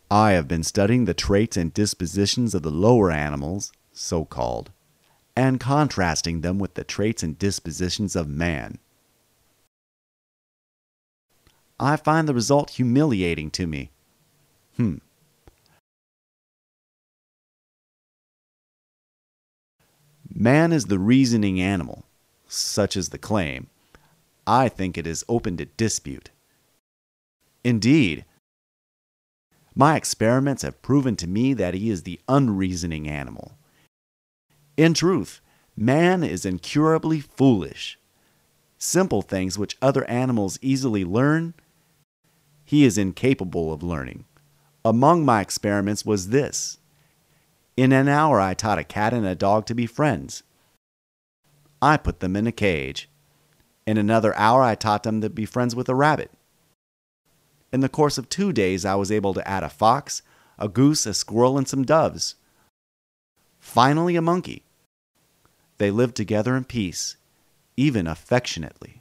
I have been studying the traits and dispositions of the lower animals, so-called, and contrasting them with the traits and dispositions of man. I find the result humiliating to me. Man is the reasoning animal, such is the claim. I think it is open to dispute. Indeed, my experiments have proven to me that he is the unreasoning animal. In truth, man is incurably foolish. Simple things which other animals easily learn, he is incapable of learning. Among my experiments was this. In an hour I taught a cat and a dog to be friends. I put them in a cage. In another hour I taught them to be friends with a rabbit. In the course of 2 days I was able to add a fox, a goose, a squirrel, and some doves. Finally a monkey. They lived together in peace, even affectionately.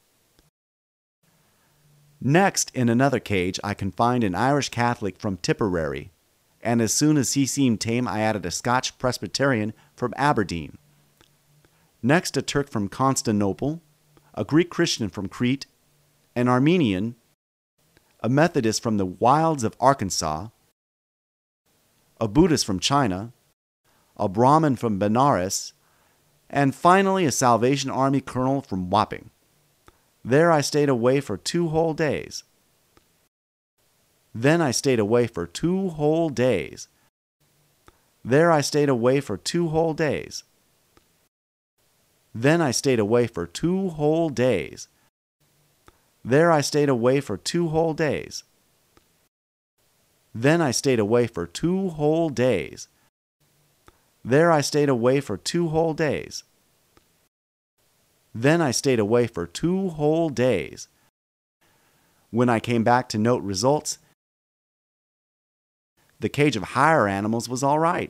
Next, in another cage, I confined an Irish Catholic from Tipperary, and as soon as he seemed tame, I added a Scotch Presbyterian from Aberdeen. Next, a Turk from Constantinople, a Greek Christian from Crete, an Armenian, a Methodist from the wilds of Arkansas, a Buddhist from China, a Brahmin from Benares, and finally a Salvation Army colonel from Wapping. There I stayed away for 2 whole days. Then I stayed away for 2 whole days. There I stayed away for 2 whole days. Then I stayed away for 2 whole days. There I stayed away for 2 whole days. Then I stayed away for 2 whole days. There I stayed away for 2 whole days. Then I stayed away for 2 whole days. When I came back to note results, the cage of higher animals was all right.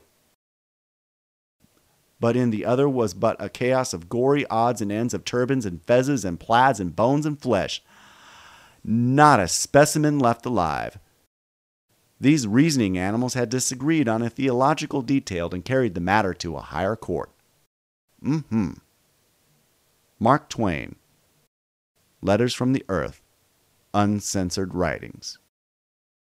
But in the other was but a chaos of gory odds and ends of turbans and fezzes and plaids and bones and flesh. Not a specimen left alive. These reasoning animals had disagreed on a theological detail and carried the matter to a higher court. Mark Twain. Letters from the Earth. Uncensored Writings.